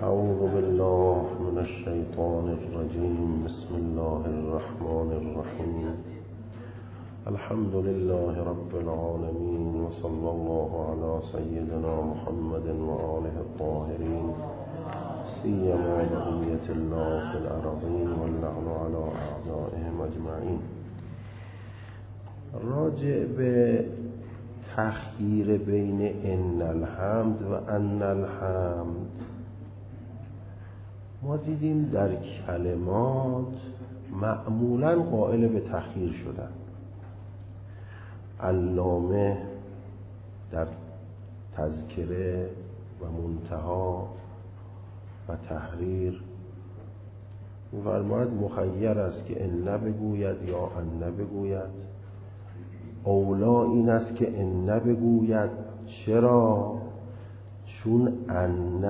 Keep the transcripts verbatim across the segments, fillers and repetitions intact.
أعوذ بالله من الشيطان الرجيم. بسم الله الرحمن الرحيم. الحمد لله رب العالمين، وصلى الله على سيدنا محمد وآله الطاهرين، سيما بقية الله في الأرضين، واللعن على أعدائهم أجمعين. راجع به تخییر بین ان الحمد و ان الحمد، ما دیدیم در کلمات معمولاً قائل به تخییر شدن. علامه در تذکره و منتها و تحریر می‌فرماید مخیر است که ان بگوید یا ان بگوید. اولا این است که ان بگوید. چرا؟ چون ان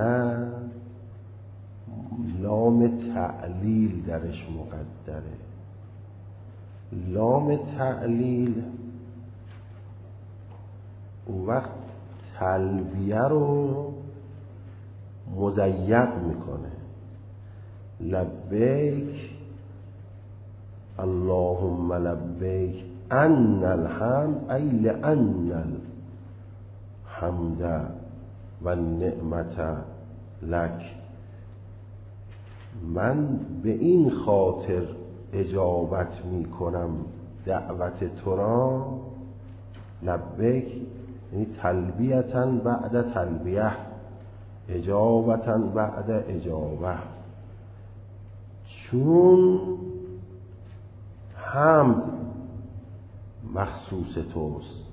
لام تعلیل درش مقدره. لام تعلیل اون وقت تلبیه رو مضیق میکنه. لبیک اللهم لبیک ان الحمد ای لان الحمد و النعمت لک. من به این خاطر اجابت می کنم دعوت تو را. لبیک یعنی تلبیتاً بعد تلبیه، اجابتاً بعد اجابه. چون حمد مخصوص توست،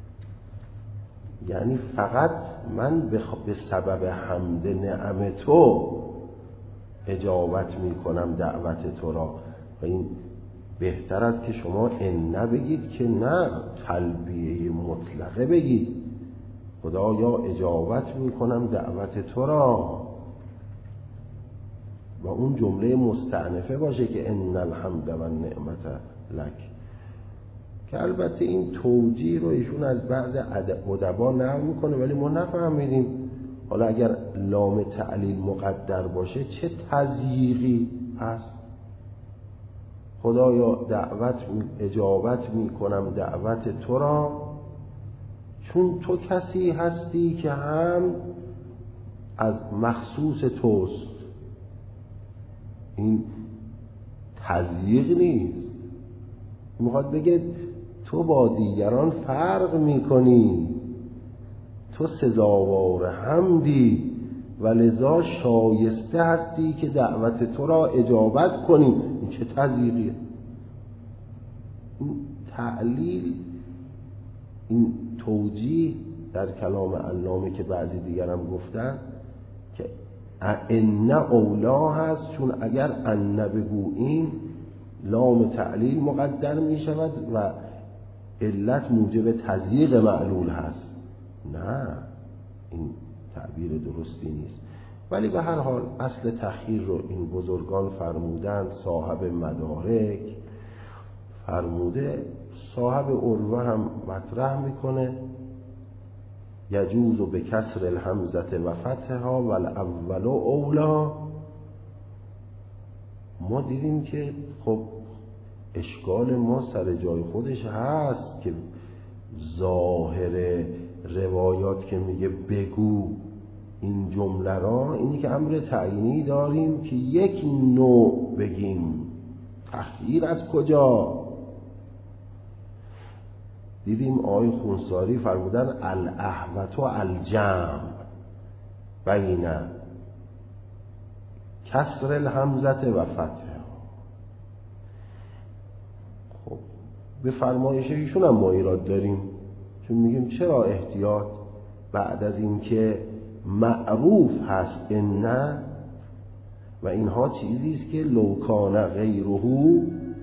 یعنی فقط من به سبب حمد نعم تو اجابت می کنم دعوت تو را. و این بهتر است که شما ان بگید که نه تلبیه مطلقه بگید. خدایا اجابت می کنم دعوت تو را، و اون جمله مستأنفه باشه که ان الحمد و النعمت لک. که البته این توجیه رو ایشون از بعض ادبا نقل میکنه، ولی ما نفهمیدیم حالا اگر لام تعلیل مقدر باشه چه تضییقی هست. خدایا دعوت اجابت میکنم دعوت تو را، چون تو کسی هستی که هم از مخصوص توست. این تضییق نیست، میخواد بگه تو با دیگران فرق میکنی، تو سزاوار حمدی و لذا شایسته هستی که دعوت تو را اجابت کنی. این چه تضییقیه؟ این تعلیل، این توجیه در کلام علامه که بعضی دیگرم گفتن که ان اولا هست، چون اگر ان بگوییم لام تعلیل مقدر می شود و علت موجب تضییق معلول هست. نه، این تعبیر درستی نیست. ولی به هر حال اصل تخییر رو این بزرگان فرمودند. صاحب مدارک فرموده، صاحب عروه هم مطرح میکنه یجوز به کسر الحمزه و فتحها و الاول اولا. ما دیدیم که خب اشکال ما سر جای خودش هست که ظاهر روایات که میگه بگو این جمله را، اینی که امر تعیینی داریم که یک نوع بگیم. تخییر از کجا؟ دیدیم آقای خونساری فرمودن الاحوط و الجمع بین کسر الحمزه و فتح. خب به فرمایش ایشون هم ما ایراد داریم، چون میگیم چرا احتیاط بعد از این که معروف هست ان و اینها چیزی است که لو کان غیره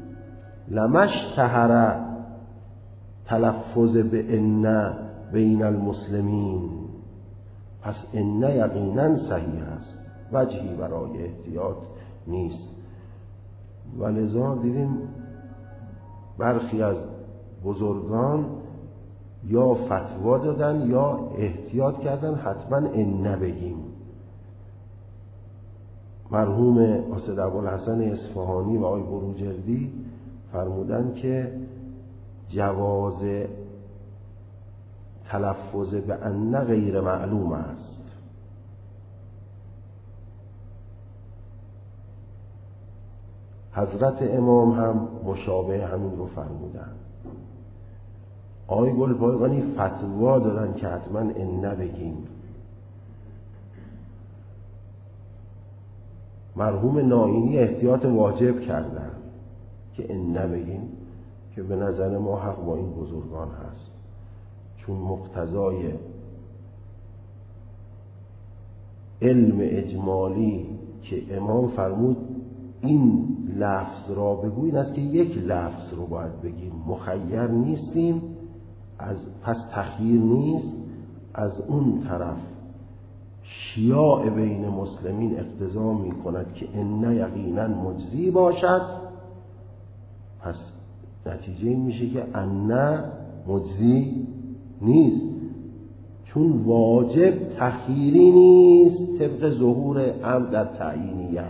لمشتهر تلفظ به ان بین المسلمین. پس ان یقینا صحیح است، وجهی برای احتیاط نیست. ولذا دیدیم برخی از بزرگان یا فتوا دادن یا احتیاط کردن حتما ان بگیم. مرحوم اسد ابوالحسن اصفهانی و آقای بروجردی فرمودن که جواز تلفظ به ان غیر معلوم است. حضرت امام هم مشابه همین رو فرمودن. آقای گلپایگانی فتوا دادن که حتما ان بگیم. مرحوم نائینی احتیاط واجب کردن که ان بگیم، که به نظر ما حق با این بزرگان هست، چون مقتضای علم اجمالی که امام فرمود این لفظ را بگویید است که یک لفظ رو باید بگیم، مخیر نیستیم، از پس تخییر نیست. از اون طرف شیاع بین مسلمین اقتضا می کند که ان یقینا مجزی باشد، پس نتیجه این میشه که ان مجزی نیست، چون واجب تخییری نیست طبق ظهور امر در تعیینیت.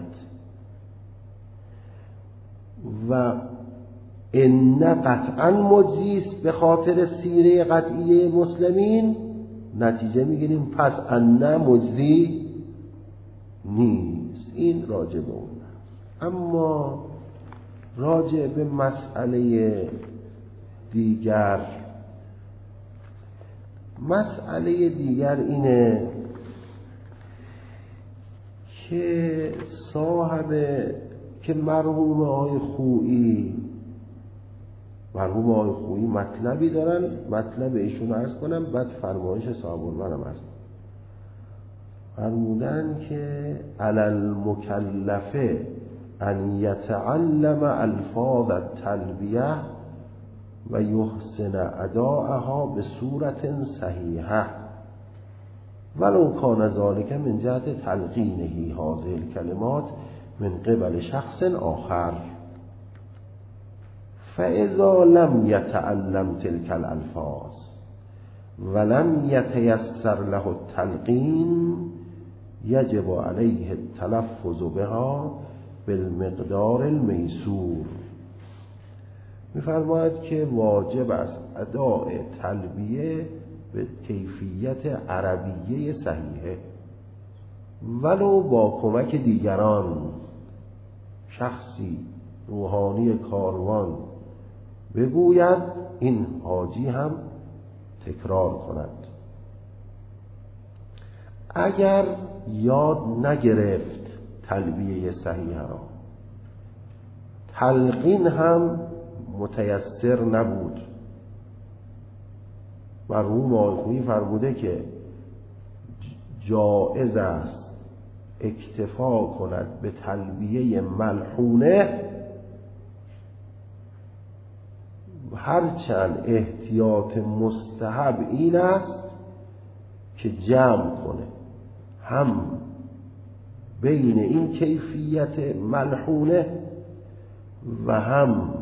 و ان قطعا مجزی است به خاطر سیره قطعیه مسلمین، نتیجه میگیریم پس ان مجزی نیست. این راجع به اون است. اما راجع به مسئله دیگر، مسئله دیگر اینه که صاحب که مرحوم آقای خویی مرحوم آقای خویی مطلبی دارن، مطلب ایشون عرض کنم، بعد فرمایش صاحب الورم هست. فرمودن که علی المکلف ان یتعلم الفاظ التلبیه و یحسن اداءها به صورت صحیحه ولو کان ذلک من جهت تلقینه هذه الکلمات من قبل شخص آخر، فاذا لم يتعلم تلك الالفاظ ولم يتيسر له التلقين يجب عليه التلفظ بها بالمقدار المیسور. می‌فرماید که واجب است اداء تلبیه به کیفیت عربیه صحیحه، ولو با کمک دیگران، شخصی روحانی کاروان بگوید، این حاجی هم تکرار کند. اگر یاد نگرفت تلبیه صحیحه را، تلقین هم متیسر نبود، مرحوم آقای خویی فرموده که جایز است اکتفا کند به تلبیه ملحونه، هرچند احتیاط مستحب این است که جمع کنه هم بین این کیفیت ملحونه و هم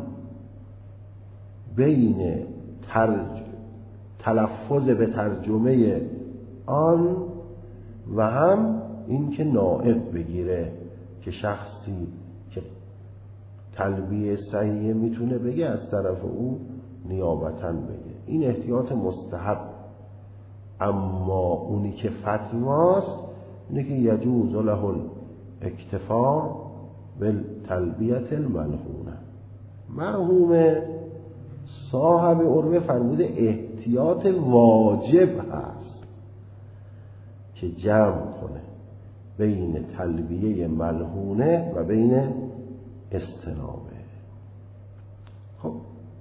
بین ترج... تلفظ به ترجمه آن و هم این که نائب بگیره، که شخصی که تلبیه صحیحه میتونه بگه از طرف او نیابتاً بگه. این احتیاط مستحب. اما اونی که فتواست اینه که یجوز له الاکتفا بالتلبیه الملحونه. مرحوم صاحب عروه فرموده احتیاط واجب هست که جمع کنه بین تلبیه ملحونه و بین استنابه. خب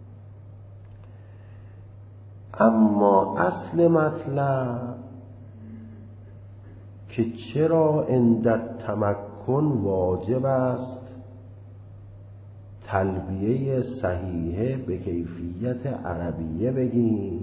اما اصل مطلب که چرا عند التمکن واجب است تلبیه صحیحه به کیفیت عربیه بگیم.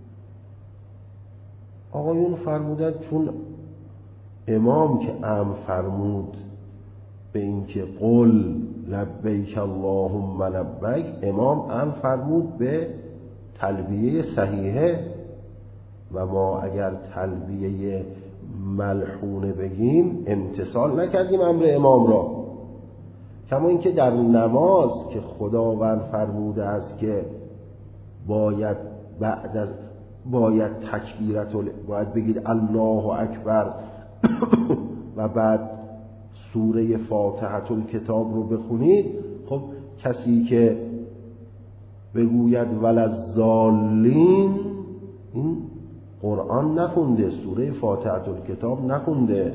آقایون فرمودند چون امام که امر فرمود به اینکه قل لبیک اللهم لبیک، امام امر فرمود به تلبیه صحیحه، و ما اگر تلبیه ملحونه بگیم امتثال نکردیم امر امام را. کما اینکه در نماز که خداوند فرموده است که باید بعد از باید تکبیرت باید بگید الله اکبر و بعد سوره فاتحه الکتاب رو بخونید. خب کسی که بگوید وللضالین این قرآن نخونده، سوره فاتحه الکتاب نخونده.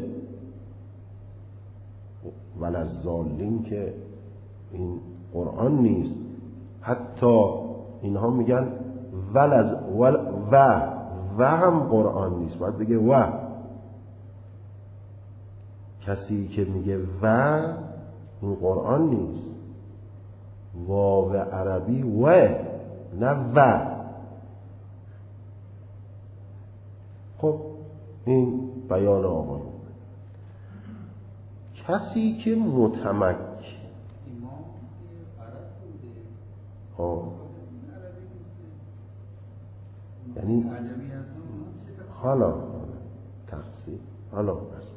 وللضالین که این قرآن نیست. حتی اینها میگن ولز ول و و هم قرآن نیست، باید بگه و. کسی که میگه و این قرآن نیست. واو عربی و نه و. خب این بیان آقایون. کسی که متمکن ها یعنی حالا تقصیر حالا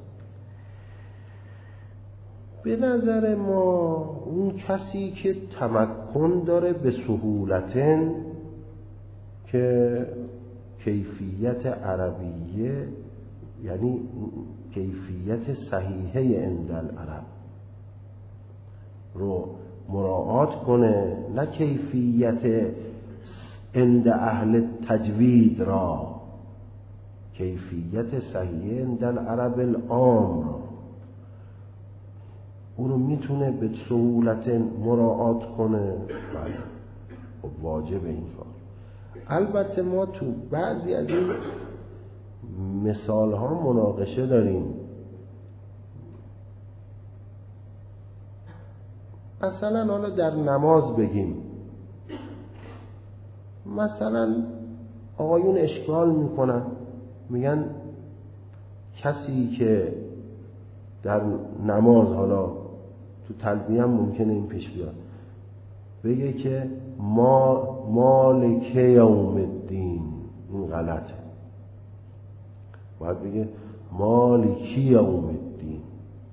به نظر ما اون کسی که تمکن داره به سهولتن که کیفیت عربیه یعنی کیفیت صحیحه عند العرب رو مراعات کنه، نه کیفیت عند اهل تجوید را، کیفیت صحیحه عند العرب العام را اونو میتونه به سهولت مراعات کنه. بله خب واجب این کار. البته ما تو بعضی از این مثال ها مناقشه داریم. مثلا حالا در نماز بگیم، مثلا آقایون اشکال میکنن میگن کسی که در نماز حالا تو تلبیه هم ممکنه این پیش بیاد بگه که ما مالک یوم الدین، این غلطه. باید بگه مالکی یوم الدین.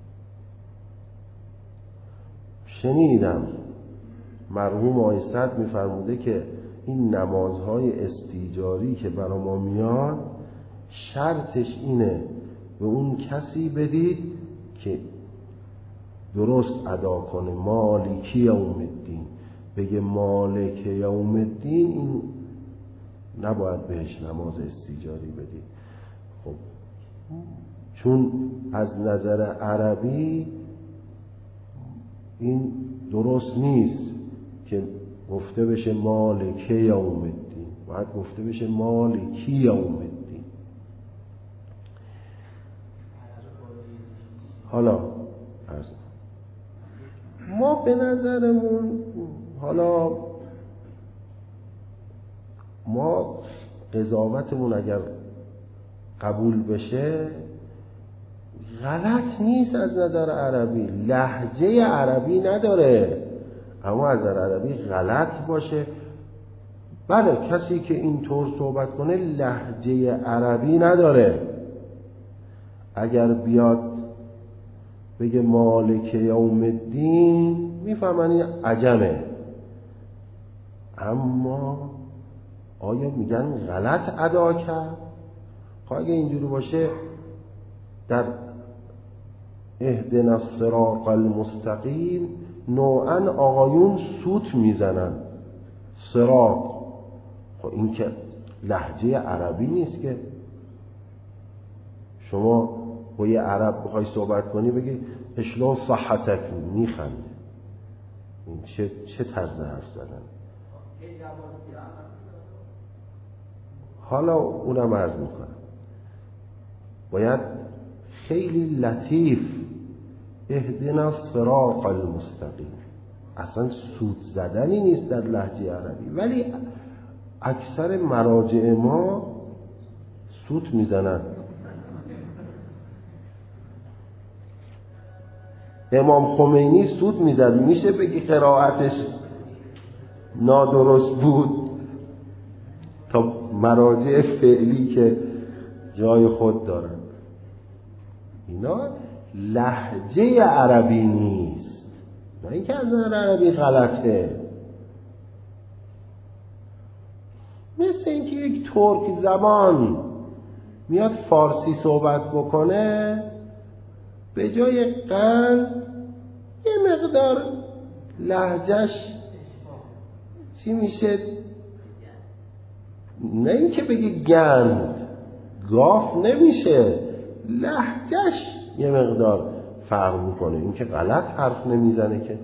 شنیدم مرحوم آقای صدر میفرموده که این نمازهای استیجاری که برا ما میاد شرطش اینه به اون کسی بدید که درست ادا کنه مالکی یوم الدین. بگه مالک یوم الدین این نباید بهش نماز استیجاری بدید. خب چون از نظر عربی این درست نیست که گفته بشه مالک یوم الدین، باید گفته بشه مالکی یوم الدین. حالا ما به نظرمون حالا ما قضاوتمون اگر قبول بشه غلط نیست از نظر عربی، لهجه عربی نداره، اما از نظر عربی غلط باشه. بله کسی که اینطور صحبت کنه لهجه عربی نداره. اگر بیاد بگه مالک یوم الدین میفهمن این عجمه، اما آیا میگن غلط ادا کرد؟ خب اگه اینجوری باشه در اهدنا الصراط المستقیم نوعا آقایون سوت میزنن صراط. خب این که لهجه عربی نیست که شما با یه عرب بخوای صحبت کنی بگی اشلا صحتک میخنده. این چه چه طرز حرف زدن؟ حالا اونم عرض میکنم باید خیلی لطیف اهدنا الصراط المستقیم. اصلا سوت زدنی نیست در لهجه عربی، ولی اکثر مراجع ما سوت میزنن. امام خمینی سوت میزد، میشه بگی قرائتش نادرست بود تا مراجع فعلی که جای خود دارن. اینا لهجه عربی نیست، نه اینکه از نظر عربی غلطه. مثل اینکه یک ترک زبان میاد فارسی صحبت بکنه، به جای قند یه مقدار لهجهش چی میشه، نه اینکه بگه گند، گاف نمیشه، لهجهش یه مقدار فرق میکنه. این که غلط حرف نمیزنه که.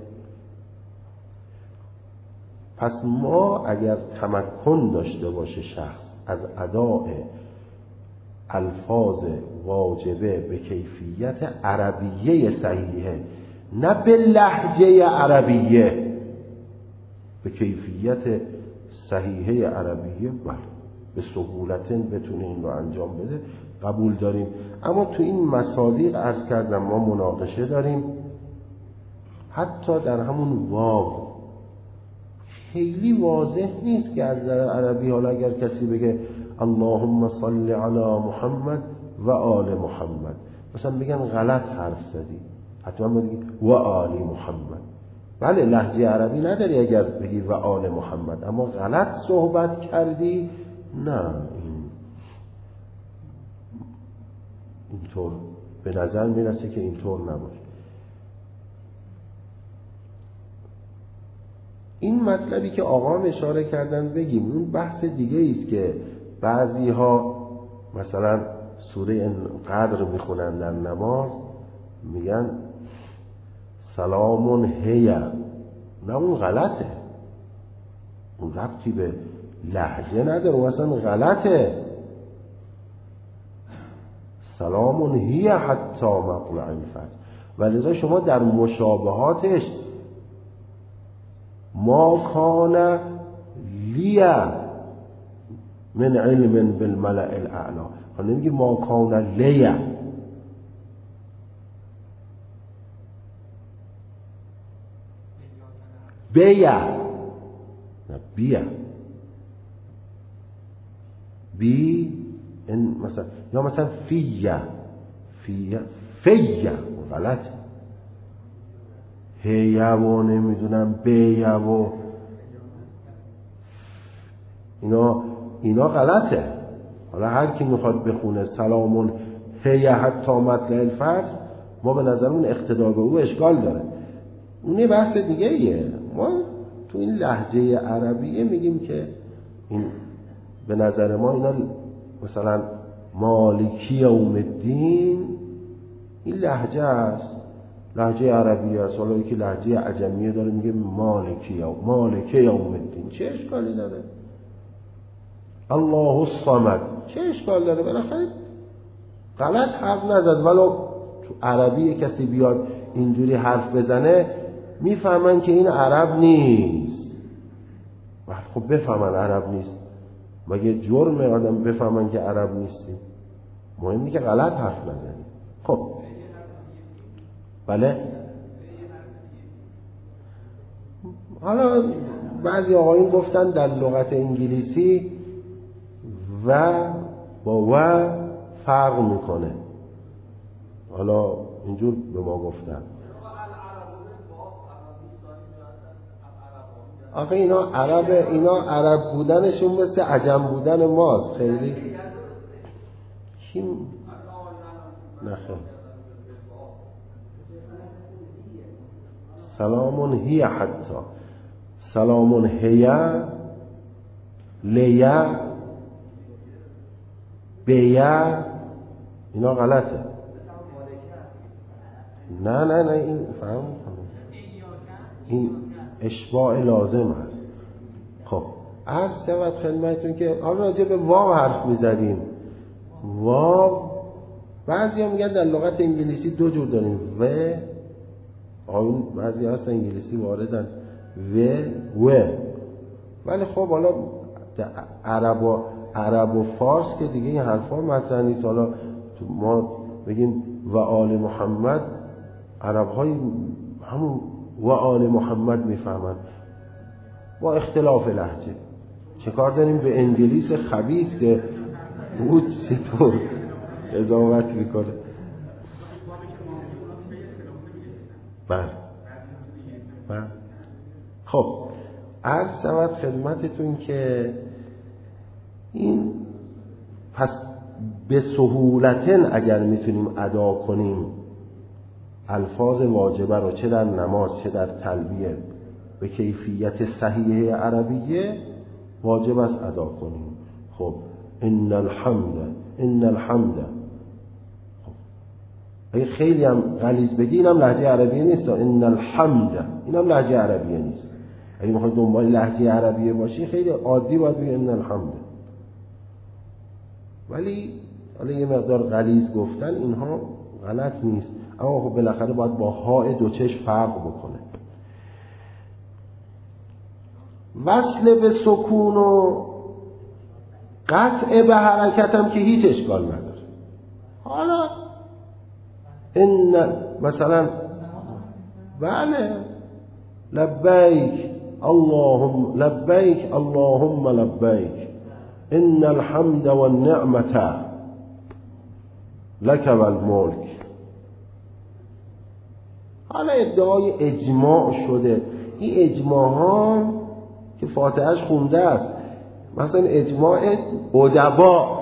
پس ما اگر تمکن داشته باشه شخص از اداء الفاظ واجبه به کیفیت عربیه صحیحه، نه به لهجه عربیه، به کیفیت صحیحه عربیه، بله به سهولت بتونه این رو انجام بده، قبول داریم. اما تو این مصادیق عرض کردم ما مناقشه داریم. حتی در همون واو خیلی واضح نیست که از نظر عربی، حالا اگر کسی بگه اللهم صل علی محمد و آل محمد، مثلا بگن غلط حرف زدی، حتما ما بگی و آل محمد. بله لهجه عربی نداری اگر بگی و آل محمد، اما غلط صحبت کردی، نه این اینطور به نظر میرسه که اینطور نباشه. این مطلبی که آقا اشاره کردن بگیم، اون بحث دیگه است که بعضی ها مثلا سوره قدر میخونن در نماز، میگن سلامون هیه، نه اون غلطه، اون ربطی به لهجه نداره، اون اصلا غلطه. سلامون هیه حتی مطلع الفجر. ولذا شما در مشابهاتش ما کان لیا من علم بالملأ الاعلی، حالا نمیگی ما کان لیا، بیا، نه بیا، بی این مثلا، یا مثلا فیه فیه فیه غلط، هیه و نمیدونم بیه و اینا اینا غلطه. حالا هر کی میخواد بخونه سلامون هیه حتی مطلع الفجر، ما به نظرمون اقتدا به او اشکال داره، اون یه بحث دیگه ایه. ما تو این لهجه عربیه میگیم که این به نظر ما اینا مثلا مالکی یوم الدین این لهجه است، لهجه عربی است. حالا یکی لهجه عجمیه داره میگه مالکی یوم مالکی یوم الدین، چه اشکالی داره؟ الله الصمد، چه اشکال داره؟ بالاخره غلط حرف نزد، ولو تو عربی کسی بیاد اینجوری حرف بزنه میفهمن که این عرب نیست. خب بفهمن عرب نیست، مگه جرم آدم بفهمن که عرب نیستی؟ مهمی که غلط حرف نزنی. خب بله، حالا بعضی آقایون گفتن در لغت انگلیسی و با و فرق میکنه، حالا اینجور به ما گفتن. آخه اینا عرب، اینا عرب بودنشون مثل عجم بودن ماست. خیلی کی نخیر سلامون هیه حتی، سلامون هیه لیه بیه، اینا غلطه. نه نه نه این فهم این اشباع لازم هست. خب عرض شود خدمتتون که حالا راجع به واو حرف میزدیم. واو بعضی ها میگن در لغت انگلیسی دو جور داریم، و آن بعضی هست انگلیسی واردن و و ولی خب حالا عرب و عرب و فارس که دیگه این حرفا مطرح نیست. حالا ما بگیم و آل محمد، عرب های همون و آل محمد میفهمن با اختلاف لهجه. چه کار داریم به انگلیس خبیث که بود چطور اضافت میکنه. بله بله. خب عرض شود خدمتتون که این پس به سهولتن اگر میتونیم ادا کنیم الفاظ واجبه رو چه در نماز چه در تلبیه به کیفیت صحیحه عربیه واجب است ادا کنیم. خب ان الحمد ان الحمد، خب اگه خیلی هم غلیظ بگی اینم لهجه عربیه نیست. ان الحمد اینم لهجه عربیه نیست. اگه میخوای دنبال لهجه عربیه باشی خیلی عادی باید بگی ان الحمد. ولی حالا یه مقدار غلیظ گفتن اینها غلط نیست، اما خب بالاخره باید با های دو چشم فرق بکنه. وصل به سکون و قطع به حرکت هم که هیچ اشکال نداره. حالا این مثلا بله لبیک اللهم لبیک اللهم لبیک ان الحمد والنعمة لك والملك. حالا ادعای اجماع شده، این اجماع ها که فاتحهش خونده است، مثلا اجماع ادبا،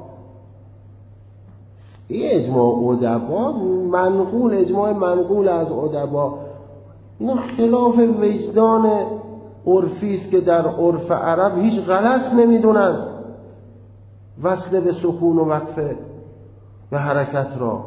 این اجماع ادبا منقول، اجماع منقول از ادبا، اینا خلاف وجدان عرفی است که در عرف عرب هیچ غلط نمیدونن وصل به سکون و وقف به حرکت را.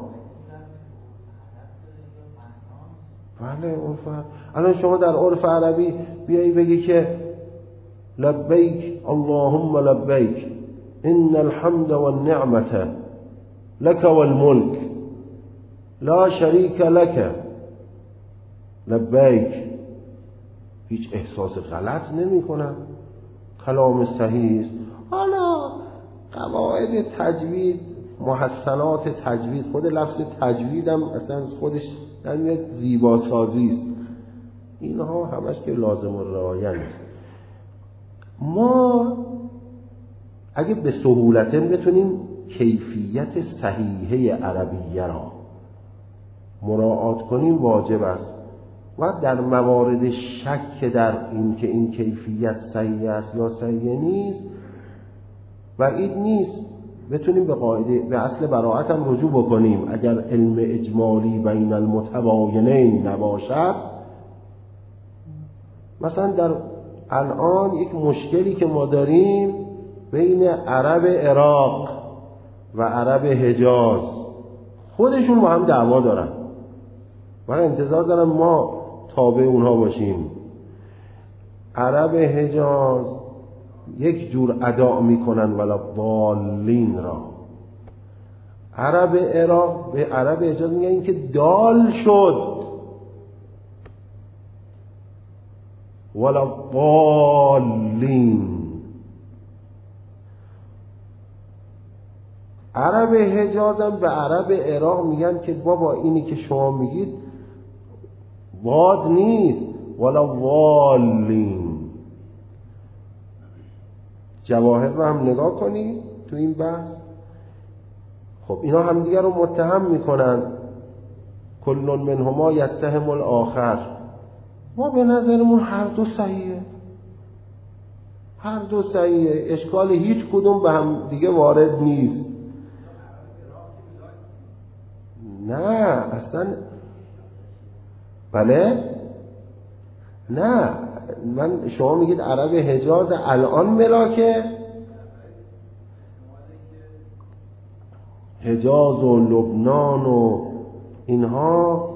بله عرف. الان شما در عرف عربی بیایی بگی که لبیک اللهم لبیک ان الحمد والنعمة لك والملك لا شریک لك لبیک، هیچ احساس غلط نمی کنن، کلام صحیح است. حالا قواعد تجوید، محسنات تجوید، خود لفظ تجوید هم اصلا خودش نمیاد زیبا سازی است، اینها همش که لازم و رعایت است. ما اگه به سهولت بتونیم کیفیت صحیحه عربیه را مراعات کنیم واجب است، و در موارد شک در این که این کیفیت صحیح است یا صحیح نیست بعید نیست بتونیم به قاعده به اصل براءت هم رجوع بکنیم. اگر علم اجمالی بین المتباینین نباشد، مثلا در الان یک مشکلی که ما داریم بین عرب عراق و عرب حجاز، خودشون با هم دعوا دارن و انتظار دارن ما تابع اونها باشیم. عرب حجاز یک جور ادا میکنن ولا ضالین را، عرب عراق به عرب حجاز میگن این که دال شد ولا ضالین. عرب حجاز هم به عرب عراق میگن که بابا اینی که شما میگید باد نیست ولا ضالین. جواهر رو هم نگاه کنی تو این بحث. خب اینا هم دیگر رو متهم میکنن، کل منهما یتهم الاخر. ما به نظرمون هر دو صحیحه، هر دو صحیحه، اشکال هیچ کدوم به هم دیگه وارد نیست. نه اصلا بله نه، من شما میگید عرب حجاز الان ملاکه، حجاز و لبنان و اینها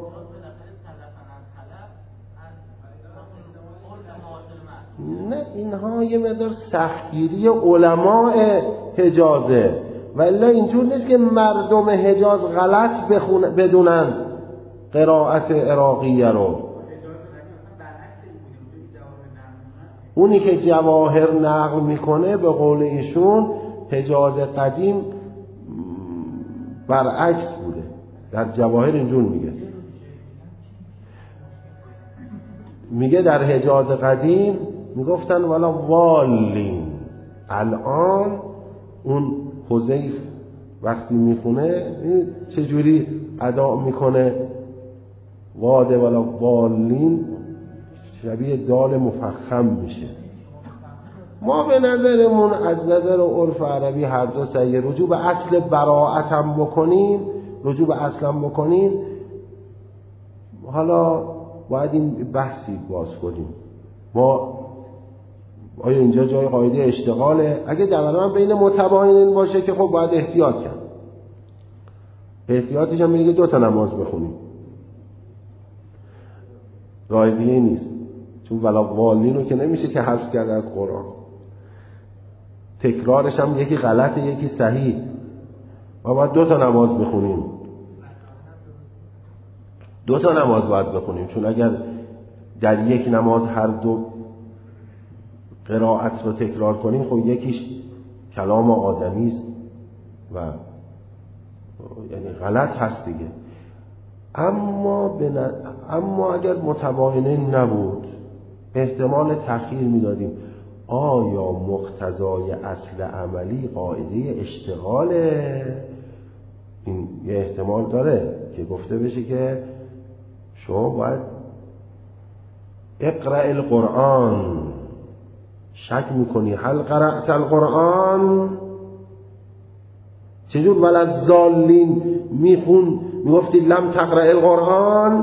نه، اینها یه مقدار سختگیری علماء حجازه، ولی اینجور نیست که مردم حجاز غلط بخونن بدونن قرائت عراقیه رو. اونی که جواهر نقل میکنه به قول ایشون حجاز قدیم برعکس بوده، در جواهر اینجور میگه میگه در حجاز قدیم میگفتن ولا والین. الان اون حذیف وقتی میخونه چجوری ادا میکنه واده ولا والین شبیه دال مفخم میشه. ما به نظرمون از نظر عرف عربی هر دو صحیح. رجوع به اصل براءت هم بکنیم، رجوع به اصل هم بکنیم. حالا باید این بحثی باز کنیم. ما آیا اینجا جای قاعده اشتغاله؟ اگه در بین متباینین باشه که خب باید احتیاط کرد. احتیاطش هم میگه دو تا نماز بخونیم، راه دیگه نیست، چون ولا والین رو که نمیشه که حذف کرد از قرآن. تکرارش هم یکی غلطه یکی صحیح. ما باید دو تا نماز بخونیم، دو تا نماز باید بخونیم، چون اگر در یک نماز هر دو قرائت رو تکرار کنیم خب یکیش کلام آدمی است و یعنی غلط هست دیگه. اما بن... اما اگر متباینه نبود احتمال تأخیر میدادیم. آیا مقتضای اصل عملی قاعده اشتغاله؟ این یه احتمال داره که گفته بشه که شما باید اقرأ القرآن، شک میکنی هل قرأت القرآن؟ چجور ولد زالین میخون میگفتی لم تقرأ القرآن؟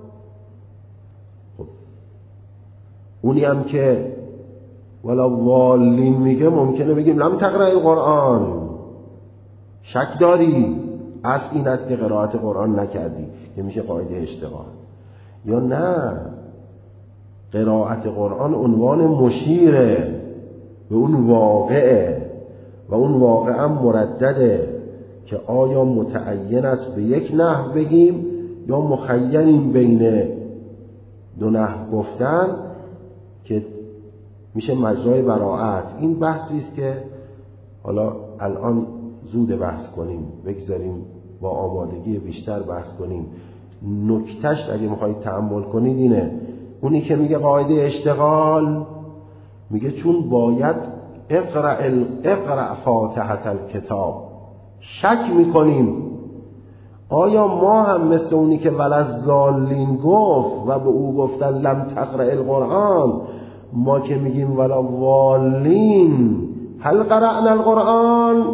خب اونی هم که ولا والین میگه ممکنه بگیم لم تقرأ القرآن، شک داری از این است که قرائت قرآن نکردی، که میشه قاعده اشتغال. یا نه، قرائت قرآن عنوان مشیره به اون واقعه و اون واقع هم مردده که آیا متعین است به یک نحو بگیم یا مخیریم بین دو نحو گفتن که میشه مجرای براءت. این بحثی است که حالا الان زود بحث کنیم، بگذاریم با آمادگی بیشتر بحث کنیم. نکتهش اگه میخواید تأمل کنید اینه، اونی که میگه قاعده اشتغال میگه چون باید اقرأ اقرأ فاتحة الکتاب، شک میکنیم آیا ما هم مثل اونی که وللضالین گفت و به او گفتن لم تقرأ القرآن، ما که میگیم ولا والین هل قرأنا القرآن؟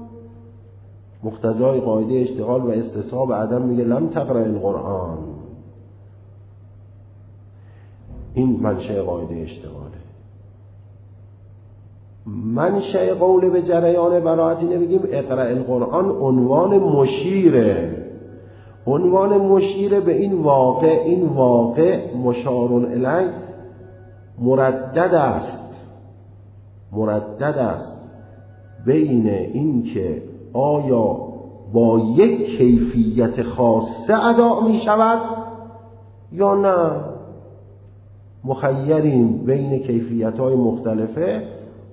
مقتضای قاعده اشتغال و استصحاب عدم میگه لم تقرأ القرآن. این منشأ قاعده اشتغاله. منشأ قول به جریان براءت نمیگیم اقرأ القرآن عنوان مشیره، عنوان مشیره به این واقع. این واقع مشار الیه مردد است، مردد است بین این که آیا با یک کیفیت خاصه ادا می شود یا نه، مخیریم بین کیفیت های مختلفه.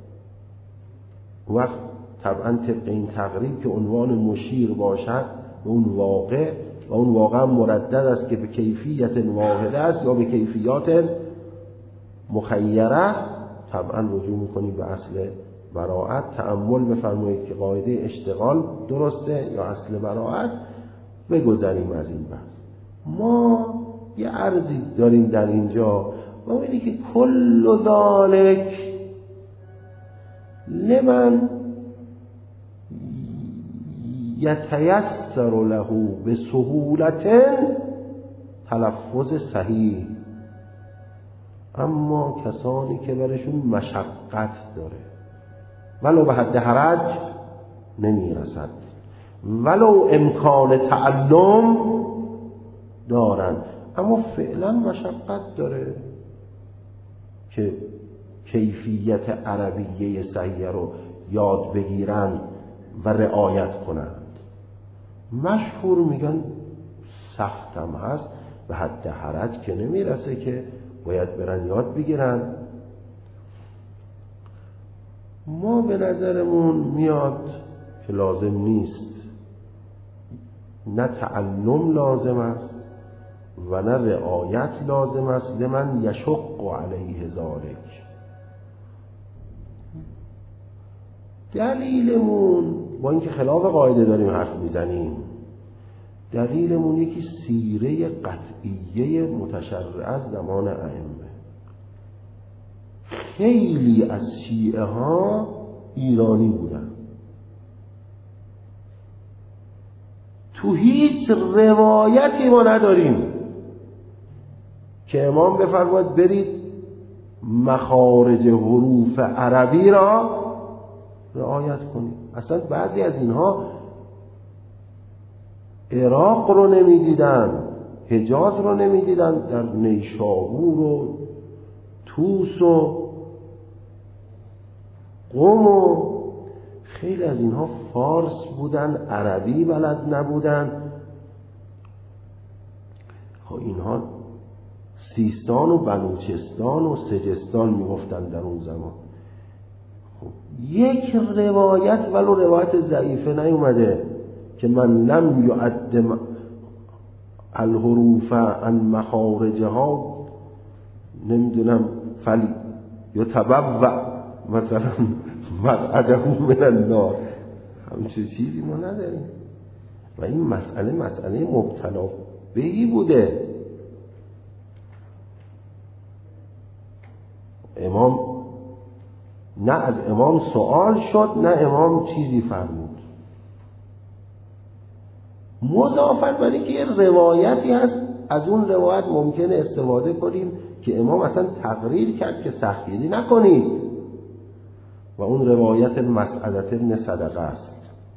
وقت طبعا طبق این تقریب که عنوان مشیر باشد به اون واقع و اون واقع مردد است که به کیفیت واحده است یا به کیفیات مخیره، طبعا رجوع میکنیم به اصل براءت. تأمل بفرمایید که قاعده اشتغال درسته یا اصل براءت. بگذاریم از این بحث. ما یه عرضی داریم در اینجا و اینه که کل ذالک لمن یتیسر له به سهولت تلفظ صحیح، اما کسانی که برشون مشقت داره ولو به حد حرج نمیرسد، ولو امکان تعلم دارن اما فعلا مشقت داره که کیفیت عربیه صحیح رو یاد بگیرن و رعایت کنند. مشهور میگن سختم هست، به حد حرج که نمیرسه که باید برن یاد بگیرن. ما به نظرمون میاد که لازم نیست، نه تعلم لازم است و نه رعایت لازم است. لمن یشق علیه ذالک. دلیلمون با اینکه خلاف قاعده داریم حرف میزنیم، دلیلمون یکی سیره قطعیه متشرع از زمان ائمه. خیلی از شیعه ها ایرانی بودن، تو هیچ روایتی ما نداریم که امام بفرماید برید مخارج حروف عربی را رعایت کنید. اصلا بعضی از اینها عراق رو نمیدیدن، حجاز رو نمیدیدن، در نیشابور و توس و قم و خیلی از اینها فارس بودن، عربی بلد نبودن. خب اینها سیستان و بلوچستان و سجستان میگفتن در اون زمان. خب یک روایت ولو روایت ضعیفه نیومده که من لم یعد الحروف عن مخارجها نمیدونم فلی یتبوأ مثلا مقعده من النار، همچه چیزی ما نداریم. و این مسئله مسئله مبتلا بهی بوده. امام نه از امام سوال شد نه امام چیزی فرمود. مضافاً بر اینکه یه روایتی هست از اون روایت ممکنه استفاده کنیم که امام اصلا تقریر کرد که سختگیری نکنید و اون روایت مسعدة ابن صدقه است.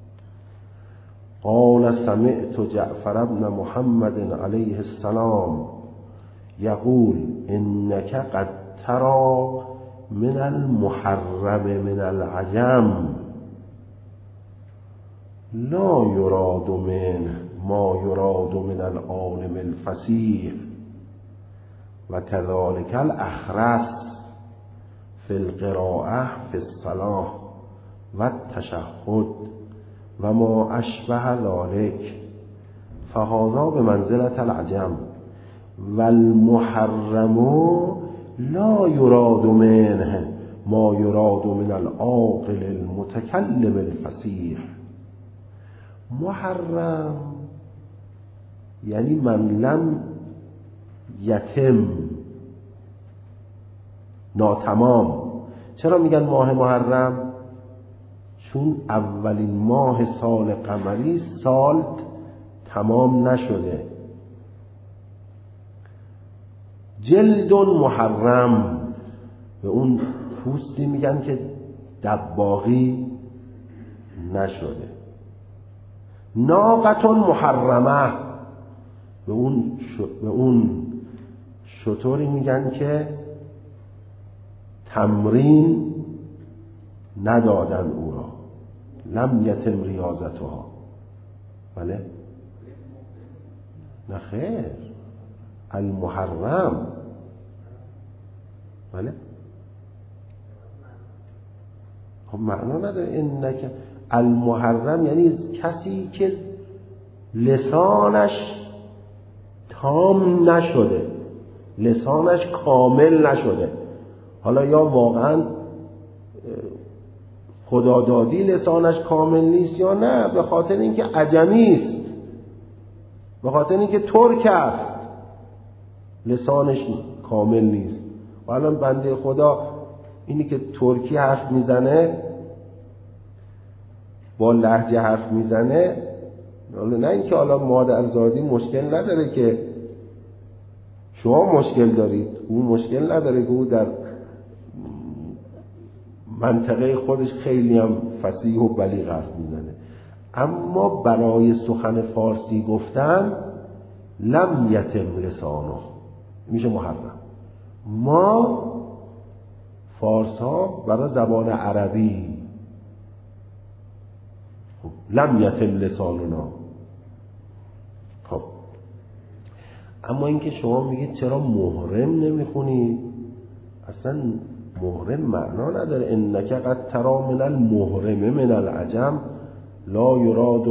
قال سمعت جعفر بن محمد علیه السلام یقول انک قد ترى من المحرم من العجم لا يراد منه ما يراد من العالم الفصیح و كذلك الاخرس في القراءة في الصلاة و التشهد و ما اشبه ذلك فهذا بمنزلة العجم والمحرم لا يراد منه ما يراد من العاقل المتكلم الفصیح. محرم یعنی من لم یتم، ناتمام. چرا میگن ماه محرم؟ چون اولین ماه سال قمری سال تمام نشده. جلد محرم به اون پوستی میگن که دباغی نشده. ناقة محرمه به اون ش... به اون شطوری میگن که تمرین ندادن او را، لم یتم ریاضتها. بله؟ نه خیر، المحرم. بله؟ خب معنا نداره. انک المحرم یعنی کسی که لسانش تام نشده، لسانش کامل نشده. حالا یا واقعا خدادادی لسانش کامل نیست یا نه به خاطر اینکه عجمی است، به خاطر اینکه ترک است لسانش کامل نیست. و الان بنده خدا اینی که ترکی حرف میزنه، با لهجه حرف میزنه، نه اینکه حالا مادرزادی مشکل نداره که شما مشکل دارید، او مشکل نداره که او در منطقه خودش خیلی هم فصیح و بلیغ حرف میزنه. اما برای سخن فارسی گفتن لم یتم لسانه میشه محرم. ما فارس ها برای زبان عربی لم یتم لساننا. خب اما اینکه شما میگید چرا محرم نمیخونید، اصلا محرم معنا نداره. انک قد ترى من المحرم من العجم لا يراد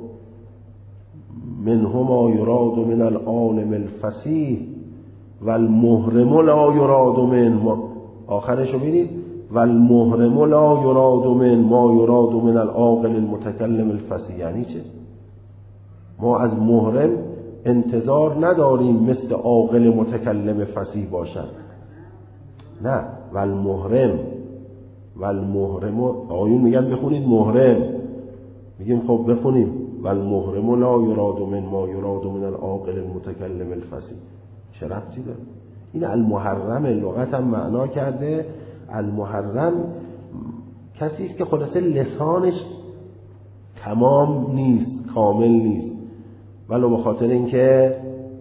منه ما يراد من العالم الفصیح والمحرم لا يراد من، آخرشو ببینید، والمحرم لا يراد من ما يراد من العاقل المتكلم الفصیح. یعنی چه؟ ما از محرم انتظار نداریم مثل عاقل متکلم فصیح باشد. نه، والمحرم والمحرم آیون میگن بخونید محرم، میگیم خب بخونیم والمحرم لا یراد من ما یراد من العاقل المتکلم الفصیح. چه ربطی داره؟ این المحرم لغت هم معنا کرده. المحرم کسی است که خلاصه لسانش تمام نیست، کامل نیست، ولو به خاطر اینکه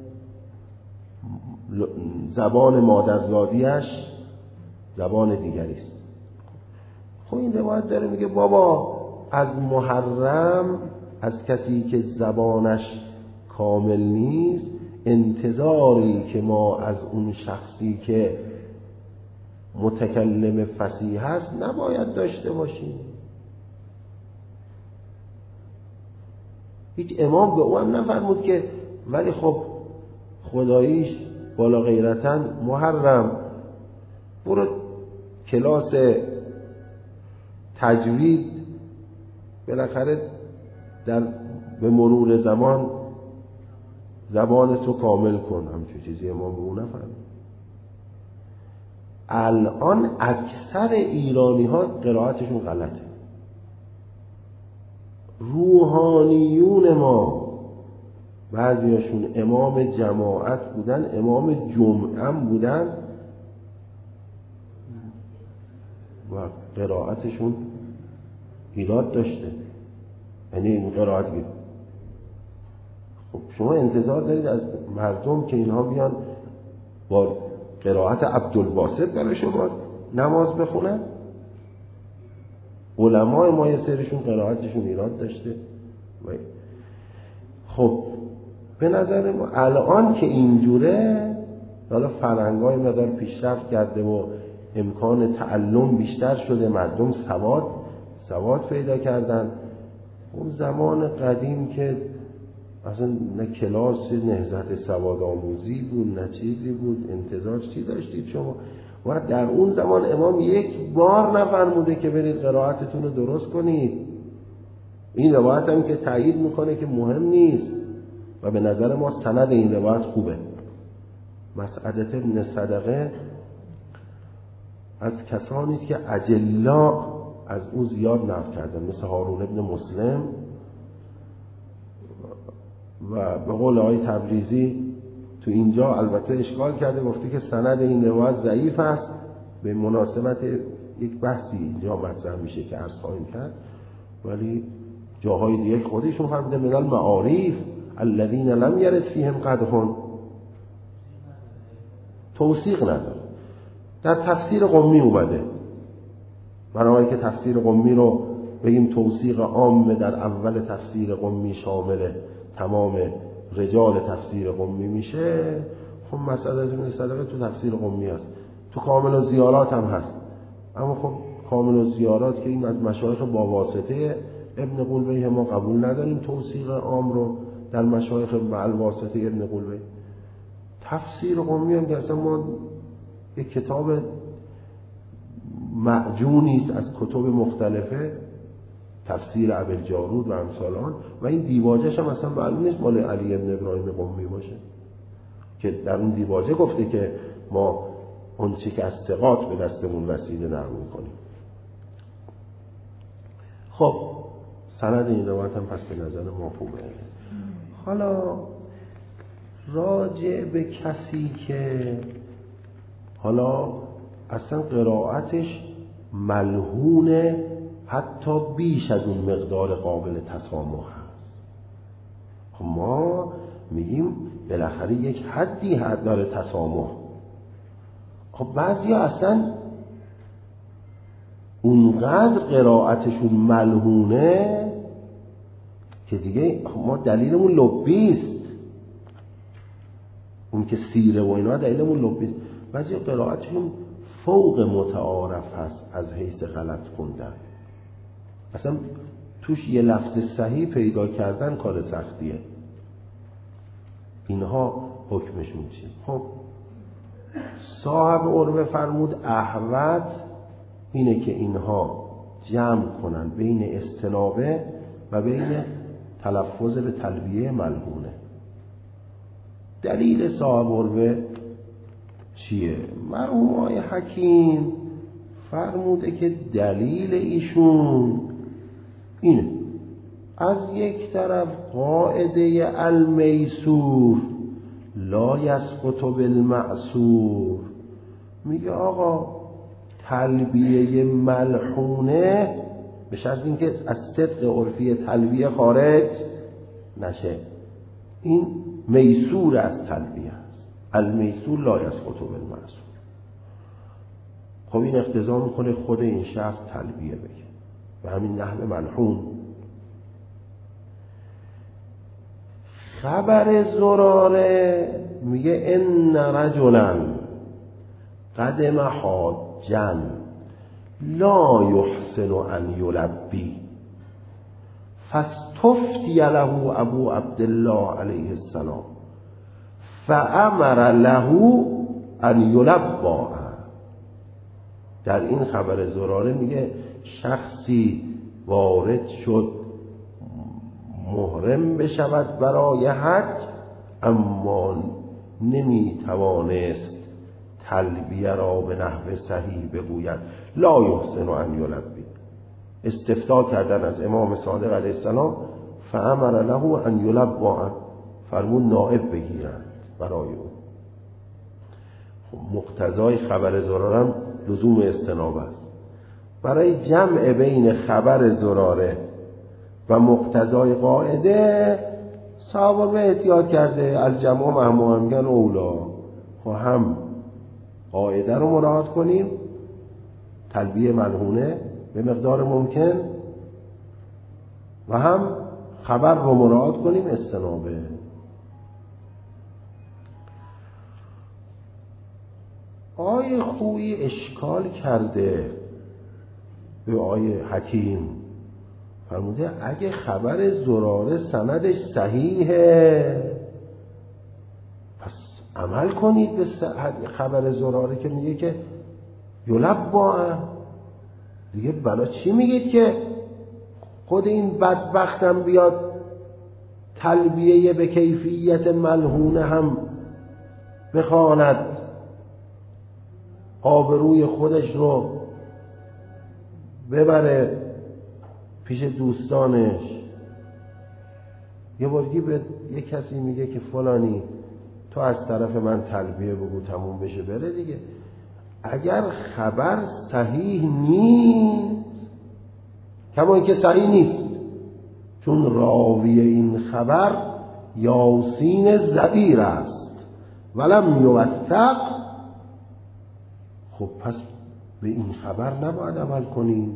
زبان مادرزادیش زبان دیگری است. خب این روایت داره میگه بابا از محرم، از کسی که زبانش کامل نیست، انتظاری که ما از اون شخصی که متکلم فصیح هست نباید داشته باشیم. هیچ امام به او هم نفرمود که ولی خب خداییش بالا غیرتن محرم برو کلاس تجوید بالاخره در به مرور زمان زبان تو کامل کن. همچون چیزی امام به او نفرمود. الان اکثر ایرانی ها قرائتشون غلطه. روحانیون ما بعضیاشون امام جماعت بودن، امام جمعه هم بودن و قرائتشون ایراد داشته. یعنی این قرائت گید. خب شما انتظار دارید از مردم که اینها بیان با قرائت عبدالباسط برای شما نماز بخونن؟ علمای ما یه سرشون قرائتشون ایراد داشته. خب به نظر ما الان که اینجوره، حالا فرهنگ‌های مقدار پیشرفت کرده و امکان تعلم بیشتر شده، مردم سواد سواد پیدا کردن. اون زمان قدیم که اصلا نه کلاس نهضت سواد آموزی بود نه چیزی بود، انتظار چی داشتید شما؟ و در اون زمان امام یک بار نفرموده که برید قرائتتون رو درست کنید. این روایت هم که تایید میکنه که مهم نیست و به نظر ما سند این روایت خوبه. مسعدة ابن صدقه از کسانی است که اجلا از او زیاد نقل کردن، مثل هارون ابن مسلم و به قول آقای تبریزی تو اینجا البته اشکال کرده، گفته که سند این روایت ضعیف است. به مناسبت یک بحثی اینجا مطرح میشه که عرض خواهیم کرد، ولی جاهای دیگه خودشون فرموده من المعارف الذين لم يرد فيهم قدح، توثیق نداره. در تفسیر قمی اومده، برای که تفسیر قمی رو بگیم توثیق عام در اول تفسیر قمی شامل تمام رجال تفسیر قمی میشه. خب مسئله ابن صدقه تو تفسیر قمی هست، تو کامل الزیارات هم هست، اما خب کامل الزیارات که این از مشایخ با واسطه ابن قلویه ما قبول نداریم توثیق عام رو در مشایخ با واسطه ابن قلویه. تفسیر قمی هم که اصلا ما یک کتاب معجونی است از کتب مختلفه، تفسیر ابوالجارود و امثال آن، و این دیباجه‌ش هم اصلا معلوم نیست مال علی ابن ابراهیم قمی باشه که در اون دیباجه گفته که ما اون چی که از ثقات به دستمون رسیده نقل می‌کنیم. خب سند این روایت هم پس به نظر ما خوبه. حالا راجع به کسی که حالا اصلا قرائتش ملحونه حتی بیش از اون مقدار قابل تسامح هست، خب ما میگیم بالاخره یک حدی حد داره تسامح. خب بعضی ها اصلا اونقدر قرائتشون ملحونه که دیگه ما دلیلمون لبیست، اون که سیره و اینا دلیلمون لبیست. بعضی قرائتشون فوق متعارف هست از حیث غلط خوندن، اصلا توش یه لفظ صحیح پیدا کردن کار سختیه. اینها حکمشون چیه؟ خب صاحب عروه فرمود احوط اینه که اینها جمع کنن بین استنابه و بین تلفظ به تلبیه ملحونه. دلیل صاحب عروه چیه؟ مرحوم آقای حکیم فرموده که دلیل ایشون اینه: از یک طرف قاعده المیسور لا یسقط بالمعسور، میگه آقا تلبیه ملحونه به شرط اینکه از صدق عرفی تلبیه خارج نشه، این میسور از تلبیه است. المیسور لا یسقط بالمعسور. خب این اقتضا میکنه خود این شخص تلبیه بگه و همین نحو ملحون. خبر زراره میگه ان رجلا قدم حاجا لا یحسن ان یلبی فاستفتی له ابو عبدالله علیه السلام فامر له ان یلبی. در این خبر زراره میگه شخصی وارد شد محرم بشود برای حج، اما نمیتوانست تلبیه را به نحو صحیح بگوید. لا یحسن ان یلبی. استفتاء کردن از امام صادق علیه السلام، فامر له ان یلبی، فرمود نائب بگیرند برای او. خب مقتضای خبر زراره لزوم استناب است. برای جمع بین خبر زراره و مقتضای قاعده صاحب احتیاط کرده از جمع و محمومگن اولا. خب هم قاعده رو مراعات کنیم، تلبیه ملحونه به مقدار ممکن، و هم خبر رو مراعات کنیم، استنابه. آیه خویی اشکال کرده به آیه حکیم، فرموده اگه خبر زراره سندش صحیحه پس عمل کنید به خبر زراره که میگه که یلبا. دیگه بلا چی میگید که خود این بدبختم بیاد تلبیه به کیفیت ملحونه هم بخواند، آبروی خودش رو ببره پیش دوستانش. یه بارگی به یه کسی میگه که فلانی تو از طرف من تلبیه بگو تموم بشه بره دیگه. اگر خبر صحیح نیست، کما اینکه صحیح نیست چون راوی این خبر یاسین زبیر است ولم یوثق، خب پس به این خبر نباید عمل کنیم،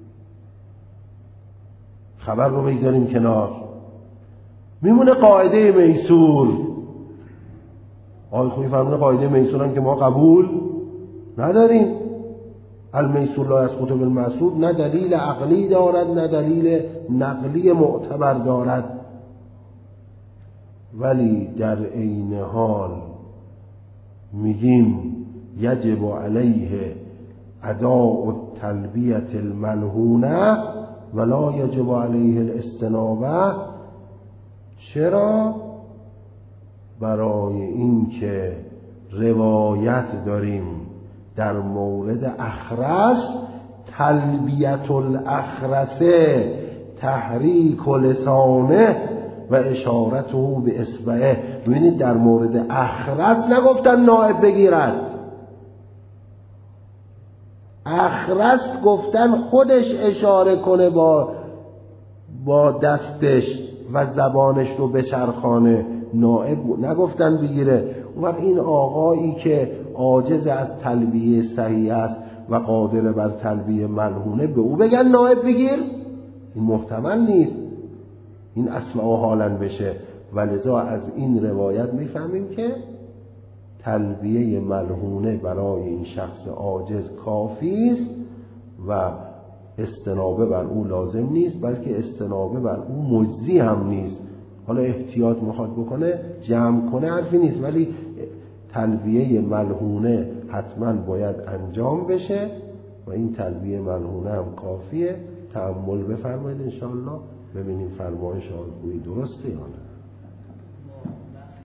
خبر رو بگذاریم کنار. میمونه قاعده میسور. آقای خویی فرمونه قاعده میسور هم که ما قبول نداریم. المیسور لا یسقط بالمعسور نه دلیل عقلی دارد نه دلیل نقلی معتبر دارد، ولی در عین حال میگیم یجب علیه اداء التلبیه الملحونه ولا یجب علیه الاستنابه. چرا؟ برای این که روایت داریم در مورد اخرس، تلبیت الاخرسه تحریک لسانه و اشارته به اصبعه. ببینید در مورد اخرس نگفتن نائب بگیرد، اخرس گفتن خودش اشاره کنه با با دستش و زبانش رو به چرخانه، نائب نگفتن بگیره. و این آقایی که عاجز از تلبیه صحیح است و قادر بر تلبیه ملحونه به او بگن نائب بگیر؟ این محتمل نیست، این اسمع و حالا بشه. ولذا از این روایت میفهمیم که تلبیه ملحونه برای این شخص عاجز کافی است و استنابه بر او لازم نیست، بلکه استنابه بر او مجزی هم نیست. حالا احتیاط میخواد بکنه جمع کنه حرفی نیست، ولی تلبیه ملحونه حتما باید انجام بشه و این تلبیه ملحونه هم کافیه. تأمل بفرمایید انشاءالله. ببینیم فرمایش آقای خویی درسته یا نه.